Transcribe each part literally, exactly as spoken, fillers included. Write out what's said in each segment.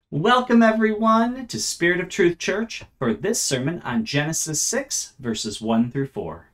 Welcome everyone to Spirit of Truth Church for this sermon on Genesis six, verses one through four.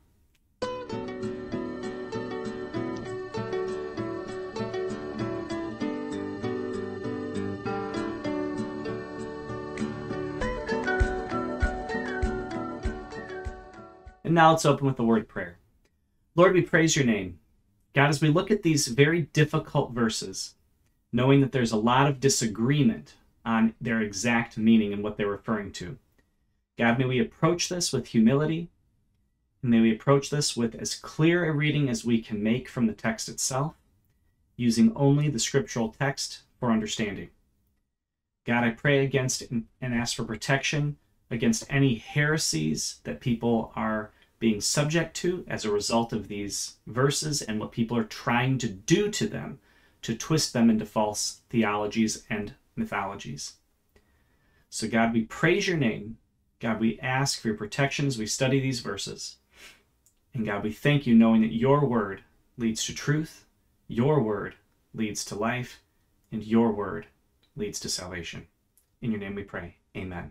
And now let's open with a word of prayer. Lord, we praise your name. God, as we look at these very difficult verses, knowing that there's a lot of disagreement on their exact meaning and what they're referring to. God, may we approach this with humility, and may we approach this with as clear a reading as we can make from the text itself, using only the scriptural text for understanding. God, I pray against and ask for protection against any heresies that people are being subject to as a result of these verses and what people are trying to do to them to twist them into false theologies and mythologies. So God, we praise your name. God, we ask for your protection as we study these verses. And God, we thank you knowing that your word leads to truth, your word leads to life, and your word leads to salvation. In your name we pray. Amen.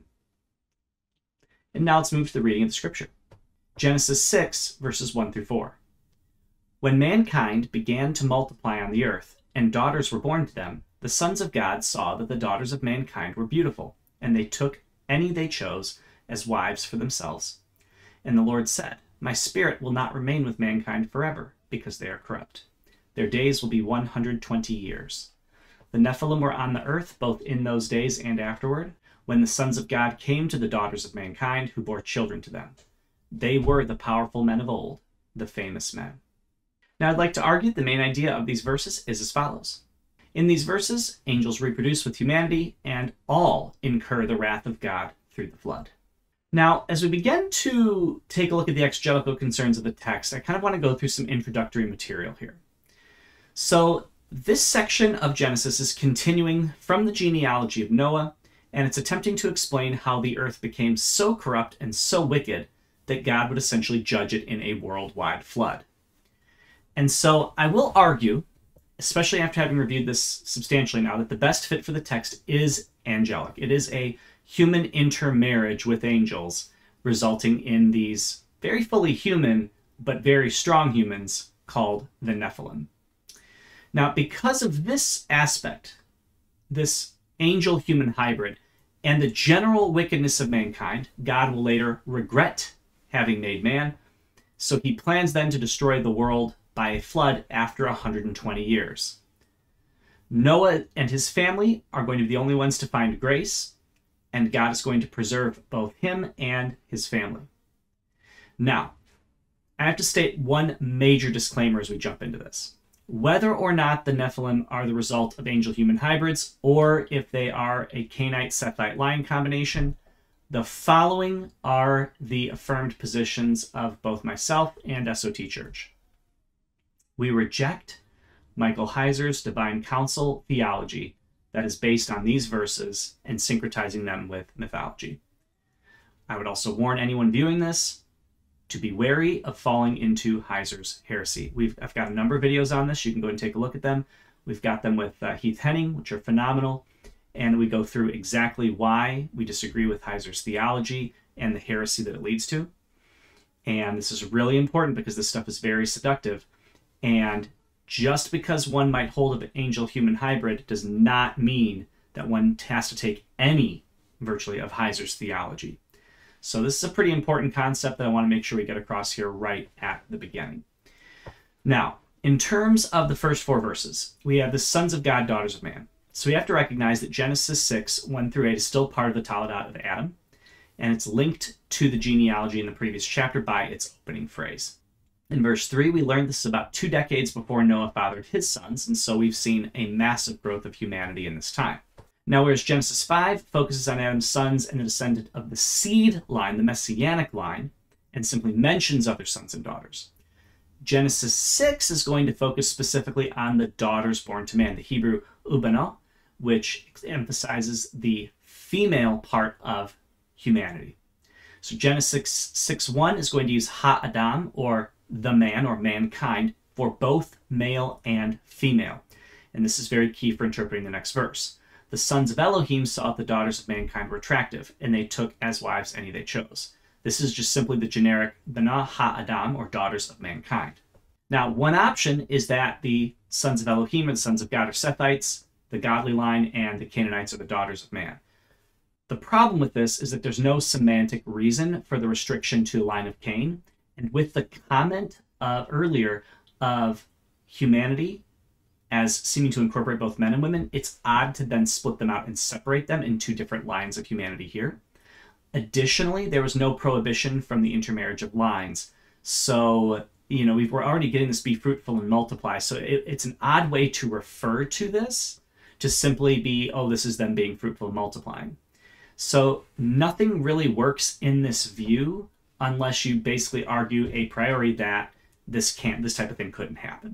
And now let's move to the reading of the scripture. Genesis six, verses one through four. When mankind began to multiply on the earth, and daughters were born to them, the sons of God saw that the daughters of mankind were beautiful, and they took any they chose as wives for themselves. And the Lord said, My spirit will not remain with mankind forever, because they are corrupt. Their days will be one hundred twenty years. The Nephilim were on the earth both in those days and afterward, when the sons of God came to the daughters of mankind, who bore children to them. They were the powerful men of old, the famous men. Now I'd like to argue the main idea of these verses is as follows. In these verses, angels reproduce with humanity, and all incur the wrath of God through the flood. Now, as we begin to take a look at the exegetical concerns of the text, I kind of want to go through some introductory material here. So, this section of Genesis is continuing from the genealogy of Noah, and it's attempting to explain how the earth became so corrupt and so wicked that God would essentially judge it in a worldwide flood. And so, I will argue, especially after having reviewed this substantially now, that the best fit for the text is angelic. It is a human intermarriage with angels, resulting in these very fully human, but very strong humans called the Nephilim. Now, because of this aspect, this angel-human hybrid, and the general wickedness of mankind, God will later regret having made man, so he plans then to destroy the world by a flood after one hundred twenty years. Noah and his family are going to be the only ones to find grace, and God is going to preserve both him and his family. Now, I have to state one major disclaimer as we jump into this. Whether or not the Nephilim are the result of angel-human hybrids, or if they are a Cainite-Sethite line combination, the following are the affirmed positions of both myself and S O T Church. We reject Michael Heiser's divine council theology that is based on these verses and syncretizing them with mythology. I would also warn anyone viewing this to be wary of falling into Heiser's heresy. We've, I've got a number of videos on this. You can go and take a look at them. We've got them with uh, Heath Henning, which are phenomenal, and we go through exactly why we disagree with Heiser's theology and the heresy that it leads to. And this is really important because this stuff is very seductive. And just because one might hold an angel-human hybrid does not mean that one has to take any, virtually, of Heiser's theology. So this is a pretty important concept that I want to make sure we get across here right at the beginning. Now, in terms of the first four verses, we have the sons of God, daughters of man. So we have to recognize that Genesis six, one through eight is still part of the Toledot of Adam, and it's linked to the genealogy in the previous chapter by its opening phrase. In verse three, we learned this is about two decades before Noah fathered his sons, and so we've seen a massive growth of humanity in this time. Now, whereas Genesis five focuses on Adam's sons and a descendant of the seed line, the messianic line, and simply mentions other sons and daughters, Genesis six is going to focus specifically on the daughters born to man, the Hebrew ubano, which emphasizes the female part of humanity. So Genesis six one is going to use ha-Adam, or the man, or mankind, for both male and female. And this is very key for interpreting the next verse. The sons of Elohim saw that the daughters of mankind were attractive, and they took as wives any they chose. This is just simply the generic Bana Ha-Adam, or daughters of mankind. Now, one option is that the sons of Elohim and the sons of God are Sethites, the godly line, and the Canaanites are the daughters of man. The problem with this is that there's no semantic reason for the restriction to the line of Cain. And with the comment uh, earlier of humanity as seeming to incorporate both men and women, it's odd to then split them out and separate them in two different lines of humanity here. Additionally, there was no prohibition from the intermarriage of lines. So, you know, we've, we're already getting this be fruitful and multiply. So it, it's an odd way to refer to this, to simply be, oh, this is them being fruitful and multiplying. So nothing really works in this view unless you basically argue a priori that this can't, this type of thing couldn't happen.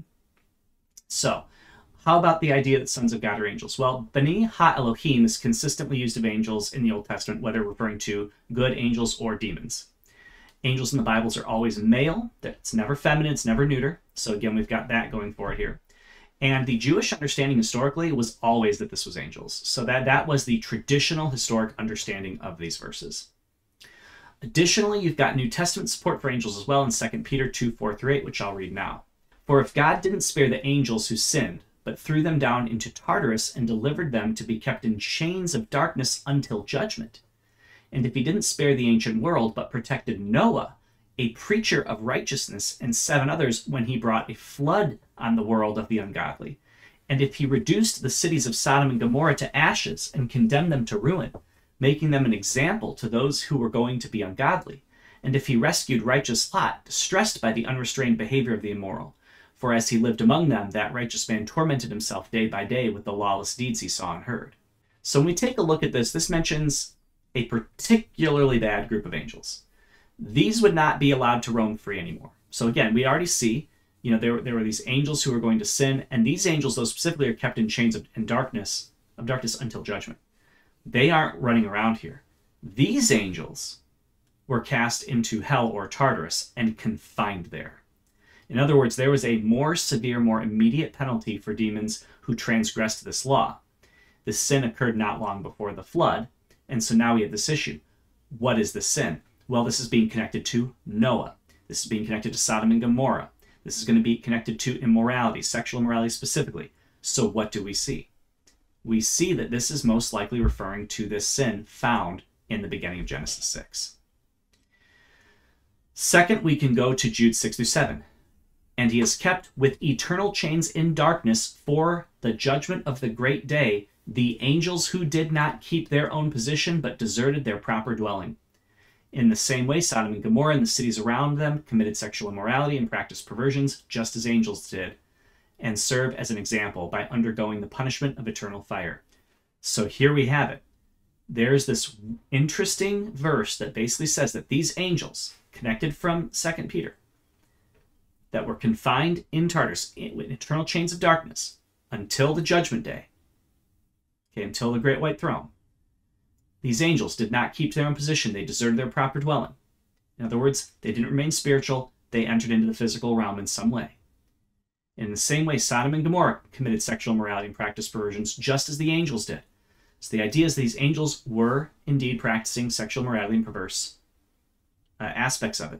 So how about the idea that sons of God are angels? Well, Bani Ha-Elohim is consistently used of angels in the Old Testament, whether referring to good angels or demons. Angels in the Bibles are always male. It's never feminine, it's never neuter. So again, we've got that going for it here. And the Jewish understanding historically was always that this was angels. So that, that was the traditional historic understanding of these verses. Additionally, you've got New Testament support for angels as well in Second Peter two, four through eight, which I'll read now. For if God didn't spare the angels who sinned, but threw them down into Tartarus and delivered them to be kept in chains of darkness until judgment, and if he didn't spare the ancient world, but protected Noah, a preacher of righteousness, and seven others when he brought a flood on the world of the ungodly, and if he reduced the cities of Sodom and Gomorrah to ashes and condemned them to ruin, making them an example to those who were going to be ungodly, and if he rescued righteous Lot, distressed by the unrestrained behavior of the immoral, for as he lived among them, that righteous man tormented himself day by day with the lawless deeds he saw and heard. So when we take a look at this, this mentions a particularly bad group of angels. These would not be allowed to roam free anymore. So again, we already see, you know, there were, there were these angels who were going to sin, and these angels, those specifically, are kept in chains of in darkness, of darkness until judgment. They aren't running around here. These angels were cast into hell or Tartarus and confined there. In other words, there was a more severe, more immediate penalty for demons who transgressed this law. This sin occurred not long before the flood, and so now we have this issue. What is the sin? Well, this is being connected to Noah. This is being connected to Sodom and Gomorrah. This is going to be connected to immorality, sexual immorality specifically. So what do we see? We see that this is most likely referring to this sin found in the beginning of Genesis six. Second, we can go to Jude six through seven. And he is kept with eternal chains in darkness for the judgment of the great day, the angels who did not keep their own position but deserted their proper dwelling. In the same way, Sodom and Gomorrah and the cities around them committed sexual immorality and practiced perversions, just as angels did, and serve as an example by undergoing the punishment of eternal fire. So here we have it. There's this interesting verse that basically says that these angels, connected from Second Peter, that were confined in Tartarus, in eternal chains of darkness, until the judgment day, okay, until the great white throne. These angels did not keep their own position. They deserted their proper dwelling. In other words, they didn't remain spiritual. They entered into the physical realm in some way. In the same way, Sodom and Gomorrah committed sexual immorality and practiced perversions, just as the angels did. So the idea is these angels were indeed practicing sexual immorality and perverse uh, aspects of it,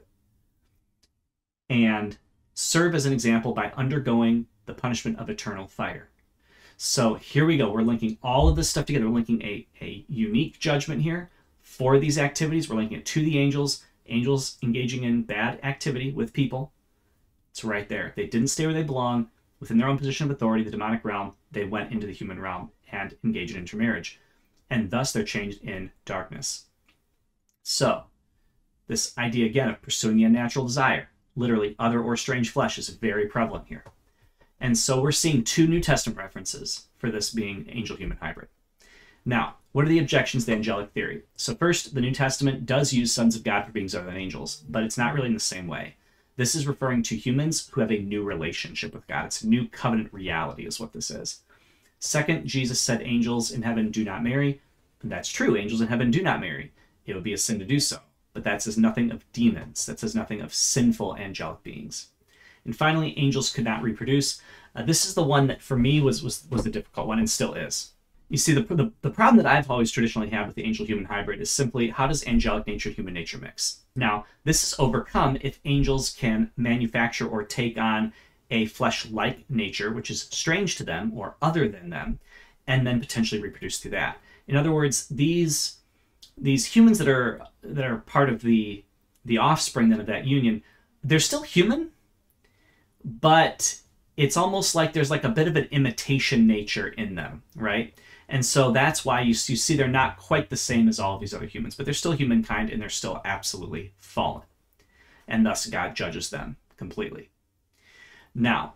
and serve as an example by undergoing the punishment of eternal fire. So here we go. We're linking all of this stuff together. We're linking a, a unique judgment here for these activities. We're linking it to the angels, angels engaging in bad activity with people. It's right there. They didn't stay where they belong. Within their own position of authority, the demonic realm, they went into the human realm and engaged in intermarriage. And thus they're changed in darkness. So this idea again of pursuing the unnatural desire, literally other or strange flesh, is very prevalent here. And so we're seeing two New Testament references for this being angel-human hybrid. Now, what are the objections to the angelic theory? So first, the New Testament does use sons of God for beings other than angels, but it's not really in the same way. This is referring to humans who have a new relationship with God. It's a new covenant reality is what this is. Second, Jesus said angels in heaven do not marry. And that's true. Angels in heaven do not marry. It would be a sin to do so. But that says nothing of demons. That says nothing of sinful angelic beings. And finally, angels could not reproduce. Uh, this is the one that for me was, was, was the difficult one and still is. You see, the, the, the problem that I've always traditionally had with the angel-human hybrid is simply, how does angelic nature and human nature mix? Now, this is overcome if angels can manufacture or take on a flesh-like nature, which is strange to them or other than them, and then potentially reproduce through that. In other words, these these humans that are that are part of the the offspring then of that union, they're still human, but it's almost like there's like a bit of an imitation nature in them, right? And so that's why you, you see they're not quite the same as all of these other humans, but they're still humankind and they're still absolutely fallen. And thus God judges them completely. Now,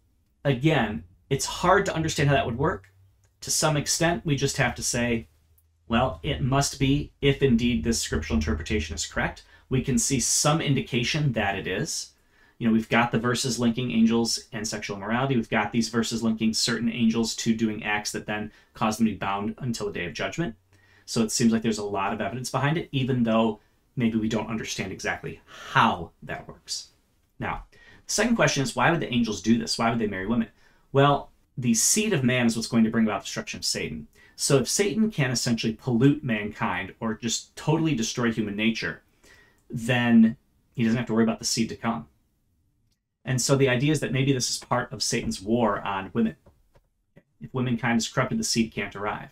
again, it's hard to understand how that would work. To some extent, we just have to say, well, it must be, if indeed this scriptural interpretation is correct. We can see some indication that it is. You know, we've got the verses linking angels and sexual immorality. We've got these verses linking certain angels to doing acts that then cause them to be bound until the day of judgment. So it seems like there's a lot of evidence behind it, even though maybe we don't understand exactly how that works. Now, the second question is, why would the angels do this? Why would they marry women? Well, the seed of man is what's going to bring about the destruction of Satan. So if Satan can essentially pollute mankind or just totally destroy human nature, then he doesn't have to worry about the seed to come. And so the idea is that maybe this is part of Satan's war on women. If womankind is corrupted, the seed can't arrive.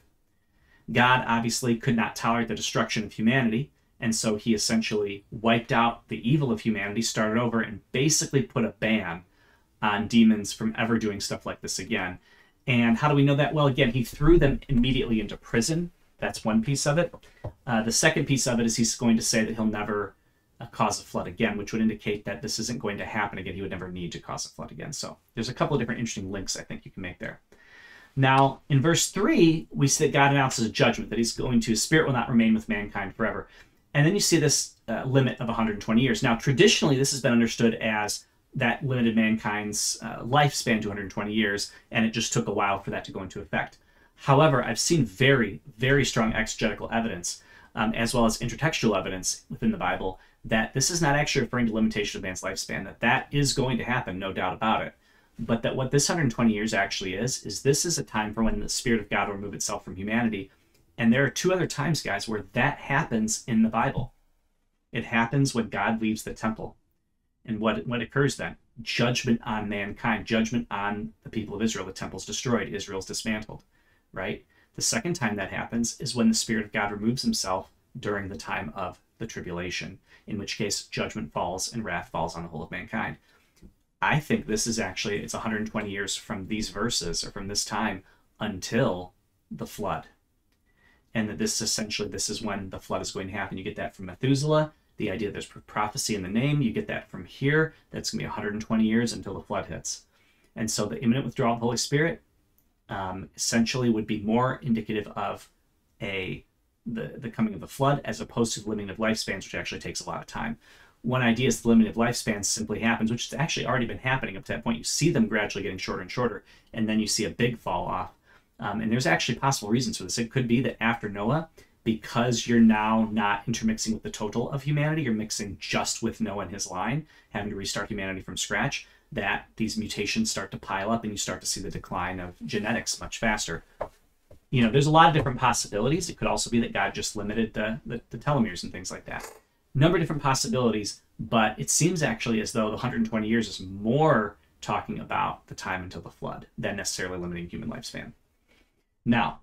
God obviously could not tolerate the destruction of humanity, and so he essentially wiped out the evil of humanity, started over, and basically put a ban on demons from ever doing stuff like this again. And how do we know that? Well, again, he threw them immediately into prison. That's one piece of it. Uh, the second piece of it is he's going to say that he'll never uh, cause a flood again, which would indicate that this isn't going to happen again. He would never need to cause a flood again. So there's a couple of different interesting links I think you can make there. Now, in verse three, we see that God announces a judgment, that he's going to, his spirit will not remain with mankind forever. And then you see this uh, limit of one hundred twenty years. Now, traditionally, this has been understood as that limited mankind's uh, lifespan to one hundred twenty years, and it just took a while for that to go into effect. However, I've seen very, very strong exegetical evidence, um, as well as intertextual evidence within the Bible, that this is not actually referring to limitation of man's lifespan, that that is going to happen, no doubt about it. But that what this one hundred twenty years actually is, is this is a time for when the Spirit of God will remove itself from humanity. And there are two other times, guys, where that happens in the Bible. It happens when God leaves the temple. And what, what occurs then? Judgment on mankind, judgment on the people of Israel. The temple's destroyed, Israel's dismantled, right? The second time that happens is when the Spirit of God removes himself during the time of the tribulation, in which case judgment falls and wrath falls on the whole of mankind. I think this is actually, it's one hundred twenty years from these verses, or from this time, until the flood. And that this essentially, this is when the flood is going to happen. You get that from Methuselah, the idea there's prophecy in the name. You get that from here. That's going to be one hundred twenty years until the flood hits. And so the imminent withdrawal of the Holy Spirit um, essentially would be more indicative of a the, the coming of the flood, as opposed to the limiting of lifespans, which actually takes a lot of time. One idea is the limiting of lifespans simply happens, which has actually already been happening up to that point. You see them gradually getting shorter and shorter, and then you see a big fall off. Um, and there's actually possible reasons for this. It could be that after Noah, because you're now not intermixing with the total of humanity, you're mixing just with Noah and his line, having to restart humanity from scratch, that these mutations start to pile up and you start to see the decline of genetics much faster. You know, there's a lot of different possibilities. It could also be that God just limited the, the, the telomeres and things like that. Number of different possibilities, but it seems actually as though the one hundred twenty years is more talking about the time until the flood than necessarily limiting human lifespan. Now,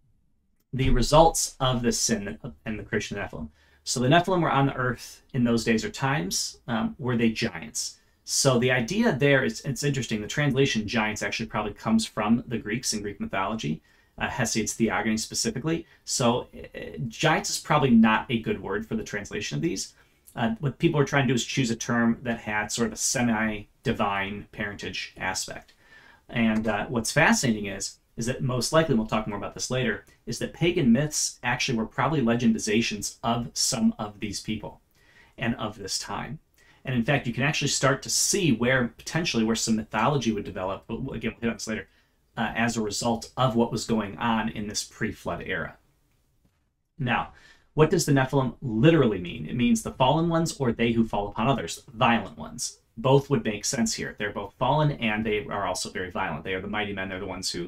the results of this sin and the creation of the Nephilim. So the Nephilim were on the earth in those days or times. Um, were they giants? So the idea there is, it's interesting. The translation giants actually probably comes from the Greeks in Greek mythology, uh, Hesiod's Theogony specifically. So uh, giants is probably not a good word for the translation of these. Uh, what people are trying to do is choose a term that had sort of a semi-divine parentage aspect. And uh, what's fascinating is, is that most likely, and we'll talk more about this later, is that pagan myths actually were probably legendizations of some of these people and of this time. And in fact, you can actually start to see where potentially where some mythology would develop, but again, we'll hit on this later, uh, as a result of what was going on in this pre-flood era. Now, what does the Nephilim literally mean? It means the fallen ones or they who fall upon others, violent ones. Both would make sense here. They're both fallen and they are also very violent. They are the mighty men. They're the ones who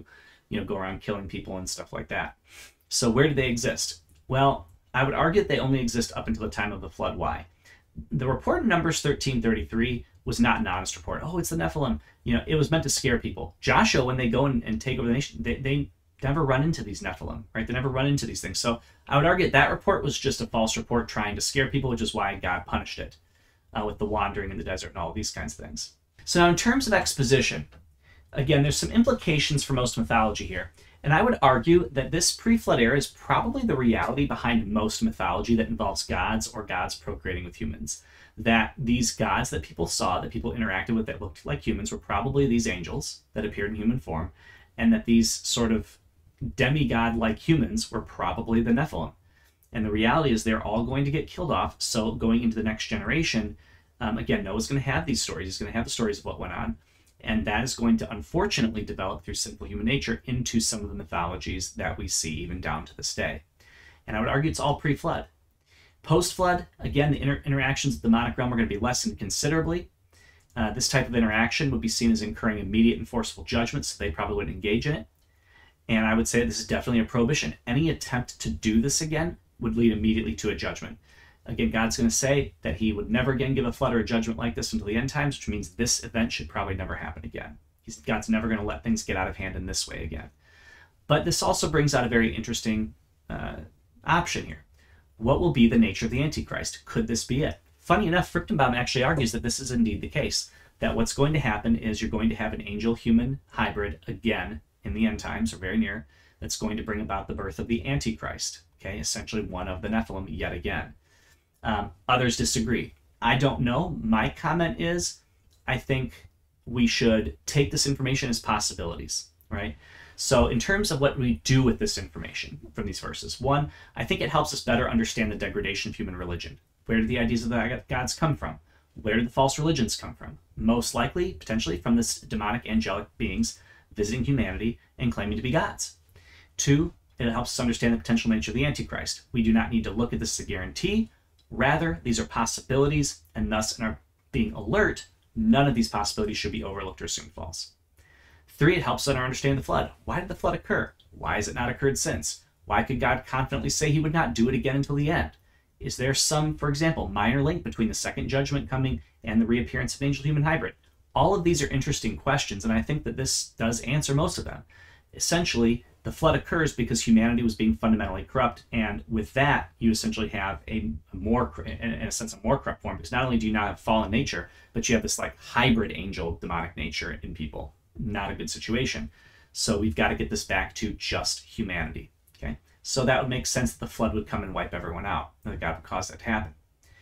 you know, go around killing people and stuff like that. So where do they exist? Well, I would argue that they only exist up until the time of the flood. Why? The report in Numbers thirteen thirty-three was not an honest report. Oh, it's the Nephilim. You know, it was meant to scare people. Joshua, when they go and, and take over the nation, they, they never run into these Nephilim, right? They never run into these things. So I would argue that, that report was just a false report trying to scare people, which is why God punished it uh, with the wandering in the desert and all these kinds of things. So now in terms of exposition, again, there's some implications for most mythology here. And I would argue that this pre-flood era is probably the reality behind most mythology that involves gods or gods procreating with humans. That these gods that people saw, that people interacted with that looked like humans, were probably these angels that appeared in human form, and that these sort of demigod-like humans were probably the Nephilim. And the reality is they're all going to get killed off, so going into the next generation, um, again, Noah's going to have these stories. He's going to have the stories of what went on. And that is going to unfortunately develop through sinful human nature into some of the mythologies that we see even down to this day. And I would argue it's all pre-flood. Post-flood, again, the inter interactions with the demonic realm are going to be lessened considerably. Uh, this type of interaction would be seen as incurring immediate and forceful judgment, so they probably wouldn't engage in it. And I would say this is definitely a prohibition. Any attempt to do this again would lead immediately to a judgment. Again, God's going to say that he would never again give a flood or a judgment like this until the end times, which means this event should probably never happen again. He's, God's never going to let things get out of hand in this way again. But this also brings out a very interesting uh, option here. What will be the nature of the Antichrist? Could this be it? Funny enough, Fruchtenbaum actually argues that this is indeed the case, that what's going to happen is you're going to have an angel-human hybrid again in the end times, or very near, that's going to bring about the birth of the Antichrist, okay, essentially one of the Nephilim yet again. Um, others disagree. I don't know. My comment is, I think we should take this information as possibilities, right? So in terms of what we do with this information from these verses, one, I think it helps us better understand the degradation of human religion. Where do the ideas of the gods come from? Where did the false religions come from? Most likely, potentially, from this demonic angelic beings visiting humanity and claiming to be gods. Two, it helps us understand the potential nature of the Antichrist. We do not need to look at this as a guarantee. Rather, these are possibilities, and thus in our being alert, none of these possibilities should be overlooked or assumed false. Three, it helps us understand the flood. Why did the flood occur? Why has it not occurred since? Why could God confidently say he would not do it again until the end? Is there some, for example, minor link between the second judgment coming and the reappearance of an angel-human hybrid? All of these are interesting questions, and I think that this does answer most of them. Essentially, the flood occurs because humanity was being fundamentally corrupt, and with that, you essentially have a more, in a sense, a more corrupt form, because not only do you not have fallen nature, but you have this like hybrid angel demonic nature in people. Not a good situation. So we've got to get this back to just humanity. Okay, so that would make sense that the flood would come and wipe everyone out, and that God would cause that to happen.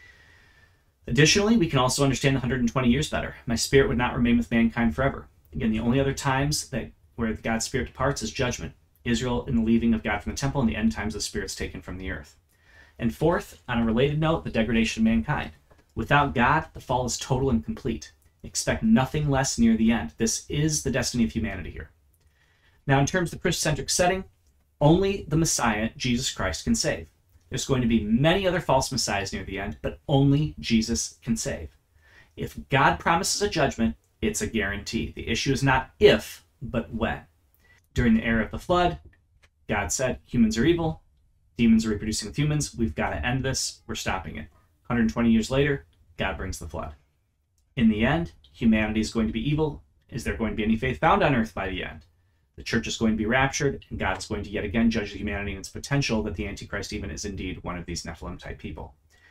Additionally, we can also understand the one hundred twenty years better. My spirit would not remain with mankind forever. Again, the only other times that where God's spirit departs is judgment. Israel in the leaving of God from the temple, and the end times the spirit's taken from the earth. And fourth, on a related note, the degradation of mankind. Without God, the fall is total and complete. Expect nothing less near the end. This is the destiny of humanity here. Now, in terms of the Christocentric setting, only the Messiah, Jesus Christ, can save. There's going to be many other false messiahs near the end, but only Jesus can save. If God promises a judgment, it's a guarantee. The issue is not if, but when. During the era of the flood, God said, humans are evil, demons are reproducing with humans, we've got to end this, we're stopping it. one hundred twenty years later, God brings the flood. In the end, humanity is going to be evil. Is there going to be any faith found on earth by the end? The church is going to be raptured, and God is going to yet again judge the humanity and its potential that the Antichrist even is indeed one of these Nephilim-type people.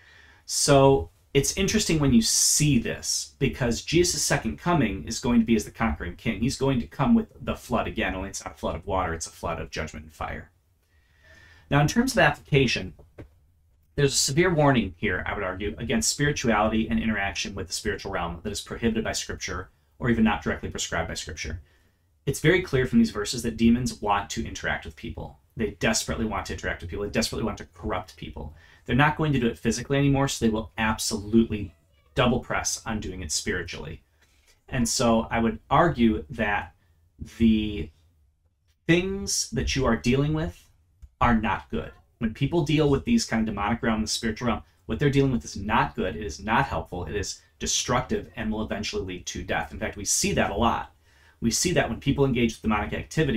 So it's interesting when you see this, because Jesus' second coming is going to be as the conquering king. He's going to come with the flood again, only it's not a flood of water, it's a flood of judgment and fire. Now, in terms of application, there's a severe warning here, I would argue, against spirituality and interaction with the spiritual realm that is prohibited by Scripture or even not directly prescribed by Scripture. It's very clear from these verses that demons want to interact with people. They desperately want to interact with people. They desperately want to corrupt people. They're not going to do it physically anymore, so they will absolutely double press on doing it spiritually. And so I would argue that the things that you are dealing with are not good. When people deal with these kind of demonic realm, the spiritual realm, what they're dealing with is not good. It is not helpful. It is destructive and will eventually lead to death. In fact, we see that a lot. We see that when people engage with demonic activity,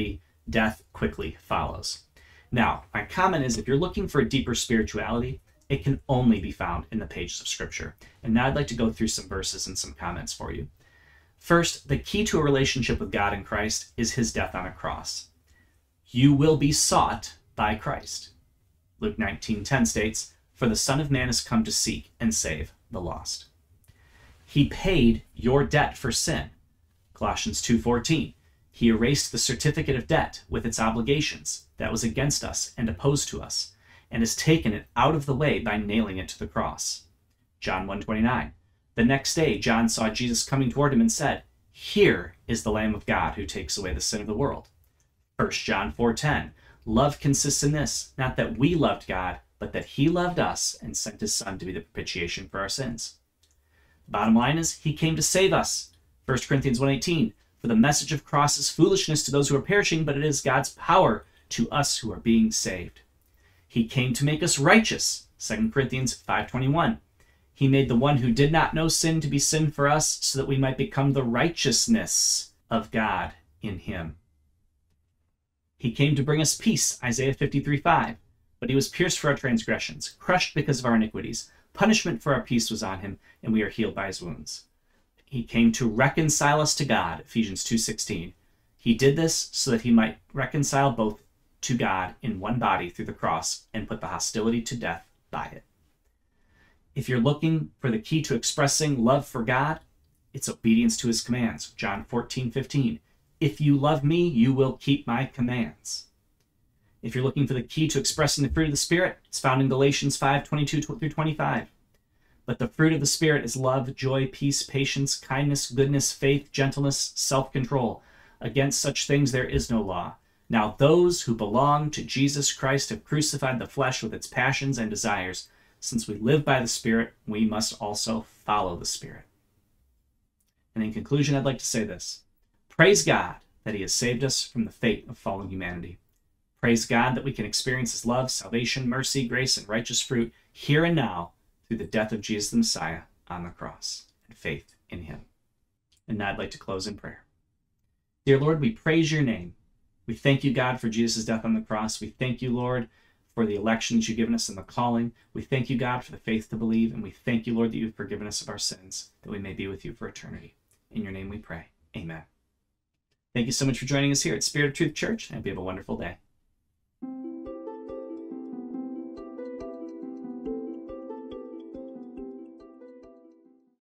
death quickly follows. Now, my comment is if you're looking for a deeper spirituality, it can only be found in the pages of Scripture. And now I'd like to go through some verses and some comments for you. First, the key to a relationship with God in Christ is his death on a cross. You will be sought by Christ. Luke nineteen ten states, "For the Son of Man has come to seek and save the lost." He paid your debt for sin. Colossians two fourteen. He erased the certificate of debt with its obligations that was against us and opposed to us, and has taken it out of the way by nailing it to the cross. John one twenty-nine. The next day, John saw Jesus coming toward him and said, "Here is the Lamb of God who takes away the sin of the world." First John four ten. Love consists in this, not that we loved God, but that he loved us and sent his Son to be the propitiation for our sins. The bottom line is, he came to save us. First Corinthians one eighteen. For the message of cross is foolishness to those who are perishing, but it is God's power to us who are being saved. He came to make us righteous. Second Corinthians five twenty-one. He made the one who did not know sin to be sin for us, so that we might become the righteousness of God in him. He came to bring us peace. Isaiah fifty-three five. But he was pierced for our transgressions, crushed because of our iniquities. Punishment for our peace was on him, and we are healed by his wounds. He came to reconcile us to God. Ephesians two sixteen. He did this so that he might reconcile both to God in one body through the cross and put the hostility to death by it. If you're looking for the key to expressing love for God, it's obedience to his commands. John fourteen fifteen. If you love me, you will keep my commands. If you're looking for the key to expressing the fruit of the Spirit, it's found in Galatians five twenty-two through twenty-five. But the fruit of the Spirit is love, joy, peace, patience, kindness, goodness, faith, gentleness, self-control. Against such things there is no law. Now those who belong to Jesus Christ have crucified the flesh with its passions and desires. Since we live by the Spirit, we must also follow the Spirit. And in conclusion, I'd like to say this. Praise God that he has saved us from the fate of fallen humanity. Praise God that we can experience his love, salvation, mercy, grace, and righteous fruit here and now through the death of Jesus the Messiah on the cross and faith in him. And now I'd like to close in prayer. Dear Lord, we praise your name. We thank you, God, for Jesus' death on the cross. We thank you, Lord, for the election that you've given us and the calling. We thank you, God, for the faith to believe. And we thank you, Lord, that you've forgiven us of our sins, that we may be with you for eternity. In your name we pray. Amen. Thank you so much for joining us here at Spirit of Truth Church, and hope you have a wonderful day.